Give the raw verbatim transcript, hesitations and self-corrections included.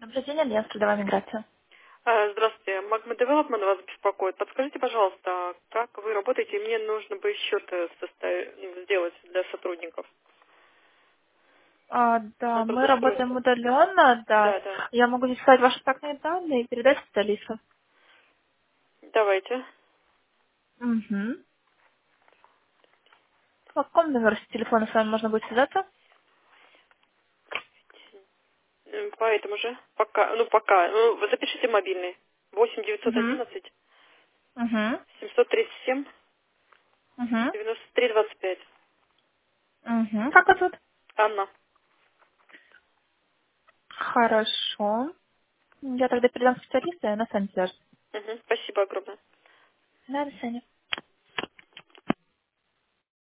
Добрый день, Альянс Трудовая миграция. А, Здравствуйте, Magma Development вас беспокоит. Подскажите, пожалуйста, как вы работаете? Мне нужно бы счет э, составить, сделать для сотрудников А, на да, мы работаем трудоустройство. удаленно, да. Да, да. Я могу записать ваши контактные данные и передать специалисту. Давайте. Угу. По какому номеру телефона с вами можно будет связаться? М, Поэтому же, пока, ну пока, ну, вы запишите мобильный. восемь девятьсот Угу. одиннадцать Угу. семьсот тридцать семь Угу. девяносто три двадцать пять. Угу. Как вас зовут? Анна. Хорошо. Я тогда передам специалисту, и она с вами свяжется. Мгм, спасибо огромное. Да, до свидания.